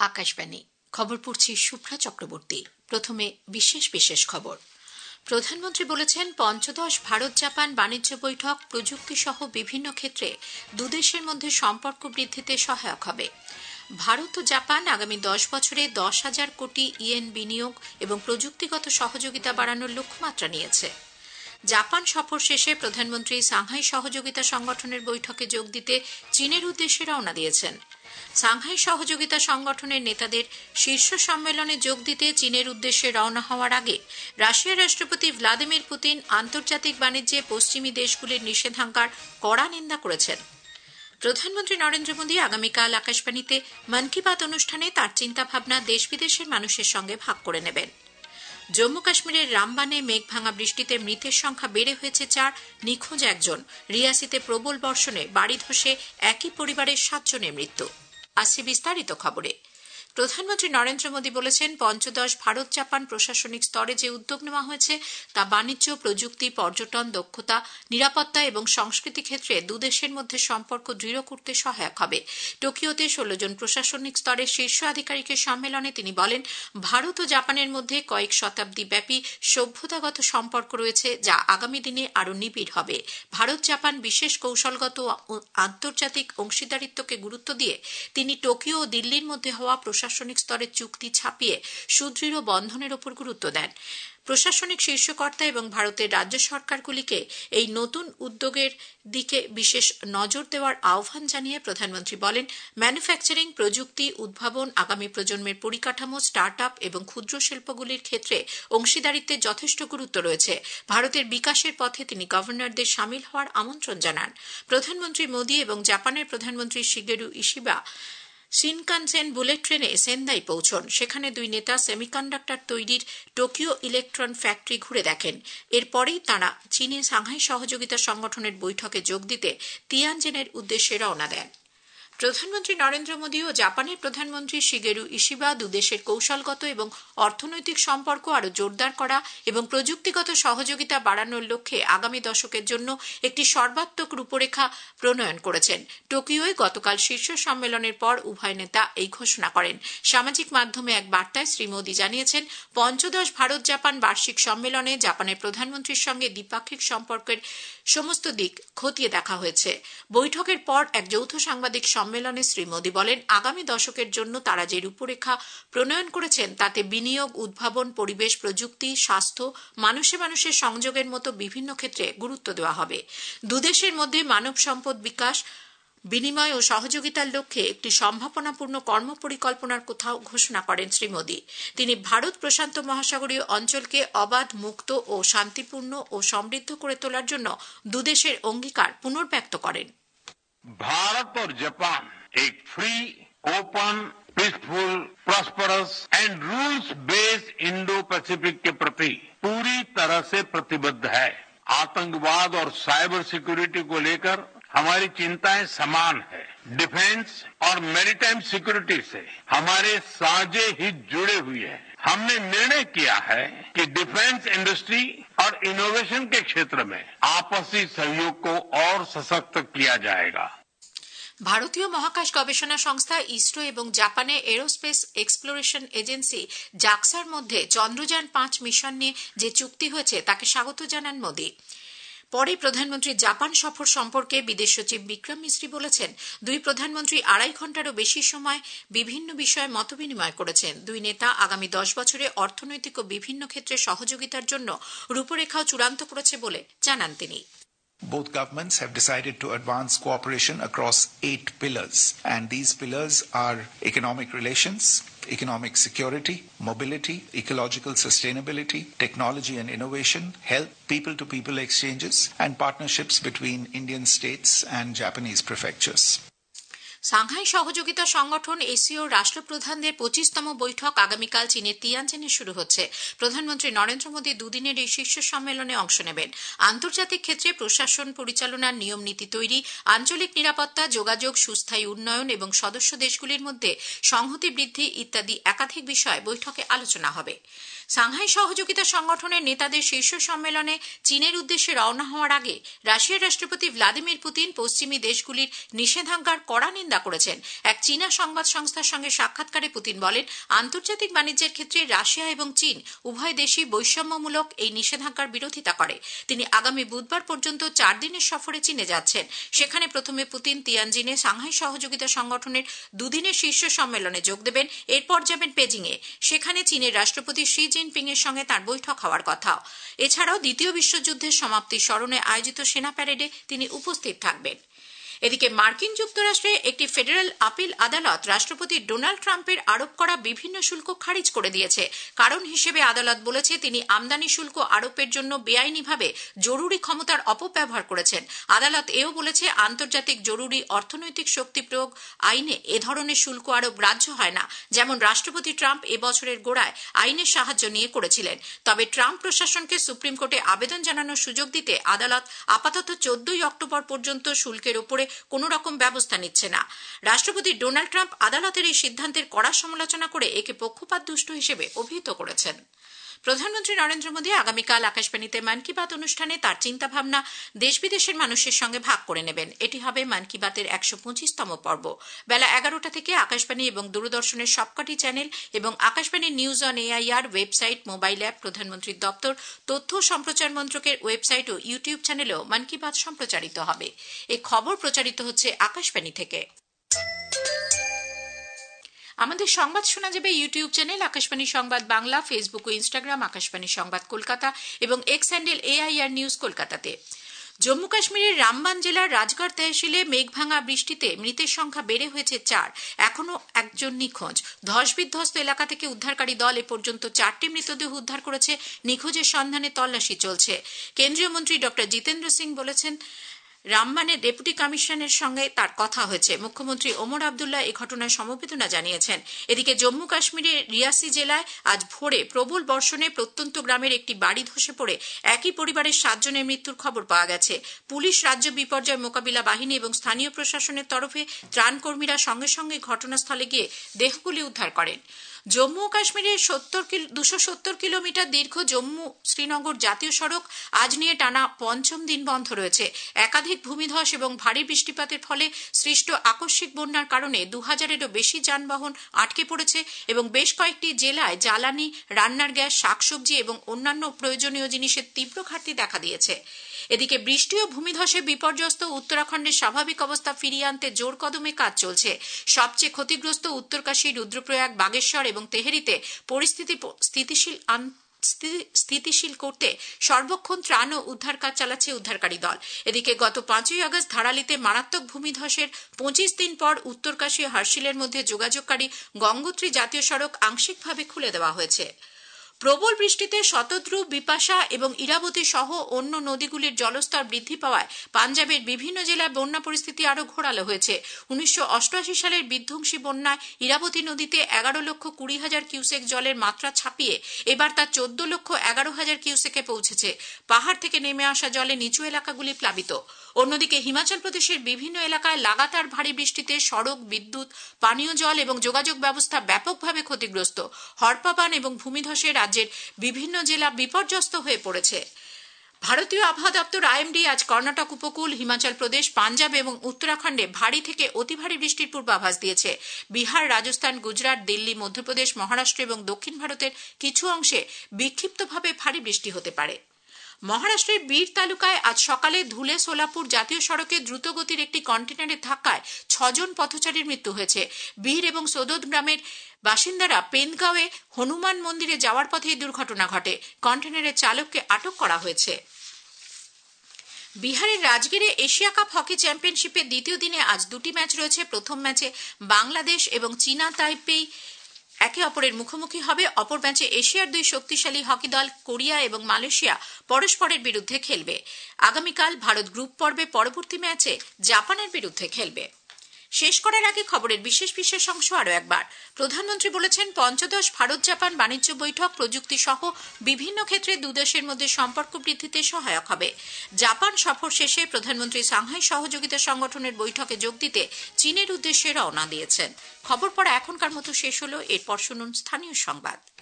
আকাশবাণী খবর পড়ছি শুভ্রা চক্রবর্তী। প্রথমে বিশেষ বিশেষ খবর। প্রধানমন্ত্রী বলেছেন, পঞ্চদশ ভারত জাপান বাণিজ্য বৈঠক প্রযুক্তি সহ বিভিন্ন ক্ষেত্রে দুদেশের মধ্যে সম্পর্ক বৃদ্ধিতে সহায়ক হবে। ভারত ও জাপান আগামী 10 বছরে 10,000 কোটি ইয়েন বিনিয়োগ এবং প্রযুক্তিগত সহযোগিতা বাড়ানোর লক্ষ্যমাত্রা নিয়েছে। জাপান সফর শেষে প্রধানমন্ত্রী সাংহাই সহযোগিতা সংগঠনের বৈঠকে যোগ দিতে চীনের উদ্দেশ্যে রওনা দিয়েছেন। সাংহাই সহযোগিতা সংগঠনের নেতাদের শীর্ষ সম্মেলনে যোগ দিতে চীনের উদ্দেশ্যে রওনা হওয়ার আগে রাশিয়ার রাষ্ট্রপতি ভ্লাদিমির পুতিন আন্তর্জাতিক বাণিজ্যে পশ্চিমী দেশগুলির নিষেধাজ্ঞার কড়া নিন্দা করেছেন। প্রধানমন্ত্রী নরেন্দ্র মোদী আগামীকাল আকাশবাণীতে মন কি বাত অনুষ্ঠানে তাঁর চিন্তাভাবনা দেশ বিদেশের মানুষের সঙ্গে ভাগ করে নেবেন। জম্মু কাশ্মীরের রামবানে মেঘভাঙা বৃষ্টিতে মৃতের সংখ্যা বেড়ে হয়েছে 4, নিখোঁজ 1 জন। রিয়াসিতে প্রবল বর্ষণে বাড়ি ধসে একই পরিবারের 7 জনের মৃত্যু। আসছে বিস্তারিত খবরে। প্রধানমন্ত্রী নরেন্দ্র মোদী বলেছেন, পঞ্চদশ ভারত জাপান প্রশাসনিক স্তরে যে উদ্যোগ নেওয়া হয়েছে তা বাণিজ্য, প্রযুক্তি, পর্যটন, দক্ষতা, নিরাপত্তা এবং সংস্কৃতি ক্ষেত্রে দুদেশের মধ্যে সম্পর্ক দৃঢ় করতে সহায়ক হবে। টোকিওতে 16 জন প্রশাসনিক স্তরের শীর্ষ আধিকারিকের সম্মেলনে তিনি বলেন, ভারত ও জাপানের মধ্যে কয়েক শতাব্দী ব্যাপী সভ্যতাগত সম্পর্ক রয়েছে, যা আগামী দিনে আরও নিবিড় হবে। ভারত জাপান বিশেষ কৌশলগত ও আন্তর্জাতিক অংশীদারিত্বকে গুরুত্ব দিয়ে তিনি টোকিও ও দিল্লির মধ্যে হওয়া প্রশাসনিক স্তরের চুক্তি ছাপিয়ে সুদৃঢ় বন্ধনের উপর গুরুত্ব দেন। প্রশাসনিক শীর্ষকর্তা এবং ভারতের রাজ্য সরকারগুলিকে এই নতুন উদ্যোগের দিকে বিশেষ নজর দেওয়ার আহ্বান জানিয়ে প্রধানমন্ত্রী বলেন, ম্যানুফ্যাকচারিং, প্রযুক্তি, উদ্ভাবন, আগামী প্রজন্মের পরিকাঠামো, স্টার্ট আপ এবং ক্ষুদ্র শিল্পগুলির ক্ষেত্রে অংশীদারিত্বের যথেষ্ট গুরুত্ব রয়েছে। ভারতের বিকাশের পথে তিনি গভর্নরদের সামিল হওয়ার আমন্ত্রণ জানান। প্রধানমন্ত্রী মোদী এবং জাপানের প্রধানমন্ত্রী শিগেরু ইশিবা শিনকানসেন বুলেট ট্রেনে সেন্দাই পৌঁছন। সেখানে দুই নেতা সেমিকন্ডাক্টর তৈরির টোকিও ইলেকট্রন ফ্যাক্টরি ঘুরে দেখেন। এরপরেই তাঁরা চীনে সাংহাই সহযোগিতা সংগঠনের বৈঠকে যোগ দিতে তিয়ানজিনের উদ্দেশ্যে রওনা দেন। প্রধানমন্ত্রী নরেন্দ্র মোদী ও জাপানের প্রধানমন্ত্রী শিগেরু ইশিবা দুদেশের কৌশলগত এবং অর্থনৈতিক সম্পর্ক আরও জোরদার করা এবং প্রযুক্তিগত সহযোগিতা বাড়ানোর লক্ষ্যে আগামী দশকের জন্য একটি সর্বাত্মক রূপরেখা প্রণয়ন করেছেন। টোকিওয় গতকাল শীর্ষ সম্মেলনের পর উভয় নেতা এই ঘোষণা করেন। সামাজিক মাধ্যমে এক বার্তায় শ্রী মোদী জানিয়েছেন, পঞ্চদশ ভারত জাপান বার্ষিক সম্মেলনে জাপানের প্রধানমন্ত্রীর সঙ্গে দ্বিপাক্ষিক সম্পর্কের সমস্ত দিক খতিয়ে দেখা হয়েছে। বৈঠকের পর এক যৌথ সাংবাদিক সম্মেলনে শ্রী মোদী বলেন, আগামী দশকের জন্য তারা যে রূপরেখা প্রণয়ন করেছেন তাতে বিনিয়োগ, উদ্ভাবন, পরিবেশ, প্রযুক্তি, স্বাস্থ্য, মানুষে মানুষের সংযোগের মতো বিভিন্ন ক্ষেত্রে গুরুত্ব দেওয়া হবে। দুদেশের মধ্যে মানব সম্পদ বিকাশ, বিনিময় ও সহযোগিতার লক্ষ্যে একটি সম্ভাবনাপূর্ণ কর্মপরিকল্পনার কোথাও ঘোষণা করেন শ্রী মোদী। তিনি ভারত প্রশান্ত মহাসাগরীয় অঞ্চলকে অবাধ, মুক্ত ও শান্তিপূর্ণ ও সমৃদ্ধ করে তোলার জন্য দুদেশের অঙ্গীকার পুনর্ব্যক্ত করেন। भारत और जापान एक free, open, peaceful, prosperous and rules based Indo Pacific के प्रति पूरी तरह से प्रतिबद्ध है। आतंकवाद और साइबर सिक्योरिटी को लेकर हमारी चिंताएं समान है। डिफेंस और मैरीटाइम सिक्योरिटी से हमारे साझे हित जुड़े हुए हैं। हमने निर्णय किया है कि डिफेंस इंडस्ट्री और इनोवेशन के क्षेत्र में आपसी सहयोग को और सशक्त किया जाएगा। ভারতীয় মহাকাশ গবেষণা সংস্থা ইসরো এবং জাপানের এরোস্পেস এক্সপ্লোরেশন এজেন্সি জাক্সার মধ্যে চন্দ্রযান 5 মিশন নিয়ে যে চুক্তি হয়েছে তাকে স্বাগত জানান মোদী। পরে প্রধানমন্ত্রী জাপান সফর সম্পর্কে বিদেশ সচিব বিক্রম মিশ্রি বলেছেন, দুই প্রধানমন্ত্রী 2.5 ঘণ্টারও বেশি সময় বিভিন্ন বিষয়ে মতবিনিময় করেছেন। দুই নেতা আগামী 10 বছরে অর্থনৈতিক ও বিভিন্ন ক্ষেত্রে সহযোগিতার জন্য রূপরেখাও চূড়ান্ত করেছে বলে জানান তিনি। Both governments have decided to advance cooperation across 8 pillars, and these pillars are economic relations, economic security, mobility, ecological sustainability, technology and innovation, health, people-to-people exchanges, and partnerships between Indian states and Japanese prefectures. সাংহাই সহযোগিতা সংগঠন SEO রাষ্ট্রপ্রধানদের 25তম বৈঠক আগামীকাল চীনের তিয়ানজিনে শুরু হচ্ছে। প্রধানমন্ত্রী নরেন্দ্র মোদী দুদিনের এই শীর্ষ সম্মেলনে অংশ নেবেন। আন্তর্জাতিক ক্ষেত্রে প্রশাসন পরিচালনার নিয়ম নীতি তৈরি, আঞ্চলিক নিরাপত্তা, যোগাযোগ, সুস্থায়ী উন্নয়ন এবং সদস্য দেশগুলির মধ্যে সংহতি বৃদ্ধি ইত্যাদি একাধিক বিষয়ে বৈঠকে আলোচনা হবে। সাংহাই সহযোগিতা সংগঠনের নেতাদের শীর্ষ সম্মেলনে চীনের উদ্দেশ্যে রওনা হওয়ার আগে রাশিয়ার রাষ্ট্রপতি ভ্লাদিমির পুতিন পশ্চিমী দেশগুলির নিষেধাজ্ঞার কড়া নিন্দা করেছেন। এক চীনা সংবাদ সংস্থার সঙ্গে সাক্ষাৎকারে পুতিন বলেন, আন্তর্জাতিক বাণিজ্যের ক্ষেত্রে রাশিয়া এবং চীন উভয় দেশই বৈষম্যমূলক এই নিষেধাজ্ঞার বিরোধিতা করে। তিনি আগামী বুধবার পর্যন্ত 4 দিনের সফরে চীনে যাচ্ছেন। সেখানে প্রথমে পুতিন তিয়ানজিনে সাংহাই সহযোগিতা সংগঠনের 2 দিনের শীর্ষ সম্মেলনে যোগ দেবেন। এরপর যাবেন বেজিংয়ে। সেখানে চীনের রাষ্ট্রপতি শি জিনপিং এর সঙ্গে তার বৈঠক হওয়ার কথা। এছাড়াও দ্বিতীয় বিশ্বযুদ্ধের সমাপ্তির স্মরণে আয়োজিত সেনা প্যারেডে তিনি উপস্থিত থাকবেন। এদিকে মার্কিন যুক্তরাষ্ট্রে একটি ফেডারেল আপিল আদালত রাষ্ট্রপতি ডোনাল্ড ট্রাম্পের আরোপ করা বিভিন্ন শুল্ক খারিজ করে দিয়েছে। কারণ হিসেবে আদালত বলেছে, তিনি আমদানি শুল্ক আরোপের জন্য বেআইনিভাবে জরুরি ক্ষমতার অপব্যবহার করেছেন। আদালত এও বলেছে, আন্তর্জাতিক জরুরি অর্থনৈতিক শক্তি প্রয়োগ আইনে এ ধরনের শুল্ক আরোপ গ্রাহ্য হয় না, যেমন রাষ্ট্রপতি ট্রাম্প এবছরের গোড়ায় আইনের সাহায্য নিয়ে করেছিলেন। তবে ট্রাম্প প্রশাসনকে সুপ্রিম কোর্টে আবেদন জানানোর সুযোগ দিতে আদালত আপাতত 14 অক্টোবর পর্যন্ত শুল্কের উপরে কোন রকম ব্যবস্থা নিচ্ছে না। রাষ্ট্রপতি ডোনাল্ড ট্রাম্প আদালতের এই সিদ্ধান্তের কড়া সমালোচনা করে একে পক্ষপাত দুষ্ট হিসেবে অভিহিত করেছেন। প্রধানমন্ত্রী নরেন্দ্র মোদী আগামীকাল আকাশবাণীতে মন কি বাত অনুষ্ঠানে তার চিন্তাভাবনা দেশ বিদেশের মানুষের সঙ্গে ভাগ করে নেবেন। এটি হবে মন কি বাতের 125তম পর্ব। বেলা 11টা থেকে আকাশবাণী এবং দূরদর্শনের সবকটি চ্যানেল এবং Akashvani news on AIR website, mobile app, প্রধানমন্ত্রীর দপ্তর, তথ্য ও সম্প্রচার মন্ত্রকের ওয়েবসাইট ও ইউটিউব চ্যানেলেও মন কি বাত সম্প্রচারিত হবে। এই খবর প্রচারিত হচ্ছে আকাশবাণী থেকে। আমাদের সংবাদ শোনা যাবে ইউটিউব চ্যানেল আকাশবাণী সংবাদ বাংলা, ফেসবুক ও ইনস্টাগ্রাম আকাশবাণী সংবাদ কলকাতা এবং এক্স হ্যান্ডেল এআইআর নিউজ কলকাতাতে। জম্মু কাশ্মীরের রামবান জেলার রাজগড় তহসিলে মেঘভাঙা বৃষ্টিতে মৃতের সংখ্যা বেড়ে হয়েছে 4। এখনও একজন নিখোঁজ। ধসবিধ্বস্ত এলাকা থেকে উদ্ধারকারী দল এ পর্যন্ত 4টি মৃতদেহ উদ্ধার করেছে। নিখোঁজের সন্ধানে তল্লাশি চলছে। কেন্দ্রীয় মন্ত্রী ডক্টর জিতেন্দ্র সিং বলেছেন, রামবানের ডেপুটি কমিশনের সঙ্গে তার কথা হয়েছে। মুখ্যমন্ত্রী ওমর আবদুল্লাহ এই ঘটনায় সমবেদনা জানিয়েছেন। এদিকে জম্মু কাশ্মীরের রিয়াসি জেলায় আজ ভোরে প্রবল বর্ষণে প্রত্যন্ত গ্রামের একটি বাড়ি ধসে পড়ে একই পরিবারের 7 জনের মৃত্যুর খবর পাওয়া গেছে। পুলিশ, রাজ্য বিপর্যয় মোকাবিলা বাহিনী এবং স্থানীয় প্রশাসনের তরফে ত্রাণকর্মীরা সঙ্গে সঙ্গে ঘটনাস্থলে গিয়ে দেহগুলি উদ্ধার করেন। জম্মু ও কাশ্মীরের 270 কিলোমিটার দীর্ঘ জম্মু শ্রীনগর জাতীয় সড়ক আজ নিয়ে টানা 5ম দিন বন্ধ রয়েছে। একাধিক ভূমিধস এবং ভারী বৃষ্টিপাতের ফলে সৃষ্ট আকস্মিক বন্যার কারণে 2000-এরও বেশি যানবাহন আটকে পড়েছে এবং বেশ কয়েকটি জেলায় জ্বালানি, রান্নার গ্যাস, শাকসবজি এবং অন্যান্য প্রয়োজনীয় জিনিসের তীব্র ঘাটতি দেখা দিয়েছে। এদিকে বৃষ্টি ও ভূমিধসে বিপর্যস্ত উত্তরাখণ্ডের স্বাভাবিক অবস্থা ফিরিয়ে আনতে জোর কদমে কাজ চলছে। সবচেয়ে ক্ষতিগ্রস্ত উত্তরকাশী, রুদ্রপ্রয়াগ, বাগেশ্বর এবং তেহরিতে পরিস্থিতি স্থিতিশীল করতে সর্বক্ষণ ত্রাণ ও উদ্ধার কাজ চালাচ্ছে উদ্ধারকারী দল। এদিকে গত 5ই আগস্ট ধারালিতে মারাত্মক ভূমিধসের 25 দিন পর উত্তরকাশী ও হার্শিলের মধ্যে যোগাযোগকারী গঙ্গোত্রী জাতীয় সড়ক আংশিকভাবে খুলে দেওয়া হয়েছে। প্রবল বৃষ্টিতে শতদ্রু, বিপাশা এবং ইরাবতী সহ অন্য নদীগুলির জলস্তর বৃদ্ধি পাওয়ায় পাঞ্জাবের বিভিন্ন জেলায় বন্যা পরিস্থিতি আরও ঘোরালো হয়েছে। 1988 সালের বিধ্বংসী বন্যায় ইরাবতী নদীতে 11,20,000 কিউসেক জলের মাত্রা ছাপিয়ে এবার তা 14,11,000 কিউসেকে পৌঁছেছে। পাহাড় থেকে নেমে আসা জলে নিচু এলাকাগুলি প্লাবিত। অন্যদিকে হিমাচল প্রদেশের বিভিন্ন এলাকায় লাগাতার ভারী বৃষ্টিতে সড়ক, বিদ্যুৎ, পানীয় জল এবং যোগাযোগ ব্যবস্থা ব্যাপকভাবে ক্ষতিগ্রস্ত। হড়পাবান এবং ভূমিধসে রাজ্যের বিভিন্ন জেলা বিপর্যস্ত হয়ে পড়েছে। ভারতীয় আবহাওয়া দপ্তর আইএমডি আজ কর্ণাটক উপকূল, হিমাচল প্রদেশ, পাঞ্জাব এবং উত্তরাখণ্ডে ভারী থেকে অতি ভারী বৃষ্টির পূর্বাভাস দিয়েছে। বিহার, রাজস্থান, গুজরাট, দিল্লি, মধ্যপ্রদেশ, মহারাষ্ট্র এবং দক্ষিণ ভারতের কিছু অংশে বিক্ষিপ্তভাবে ভারী বৃষ্টি হতে পারে। মহারাষ্ট্রের বীর তালুকায় আজ সকালে ধুলে সোলাপুর জাতীয় সড়কে দ্রুতগতির একটি কন্টেনারের ধাক্কায় 6 জন পথচারীর মৃত্যু হয়েছে। বীর এবং সোদোদ গ্রামের বাসিন্দারা পেনগাঁওয়ে হনুমান মন্দিরে যাওয়ার পথে এই দুর্ঘটনা ঘটে। কন্টেনারের চালককে আটক করা হয়েছে। বিহারের রাজগিরে এশিয়া কাপ হকি চ্যাম্পিয়নশিপের দ্বিতীয় দিনে আজ 2টি ম্যাচ রয়েছে। প্রথম ম্যাচে বাংলাদেশ এবং চীনা তাইপেই একে অপরের মুখোমুখি হবে। অপর ম্যাচে এশিয়ার 2 শক্তিশালী হকি দল কোরিয়া এবং মালয়েশিয়া পরস্পরের বিরুদ্ধে খেলবে। আগামীকাল ভারত গ্রুপ পর্বে পরবর্তী ম্যাচে জাপানের বিরুদ্ধে খেলবে। শেষ করার আগে খবরের বিশেষ অংশ আরও একবার। প্রধানমন্ত্রী বলেছেন, পঞ্চদশ ভারত জাপান বাণিজ্য বৈঠক প্রযুক্তি সহ বিভিন্ন ক্ষেত্রে দুদেশের মধ্যে সম্পর্ক বৃদ্ধিতে সহায়ক হবে। জাপান সফর শেষে প্রধানমন্ত্রী সাংহাই সহযোগিতা সংগঠনের বৈঠকে যোগ দিতে চীনের উদ্দেশ্যে রওনা দিয়েছেন। খবর পড়া এখনকার মতো শেষ হলো। এরপর শুনুন স্থানীয় সংবাদ।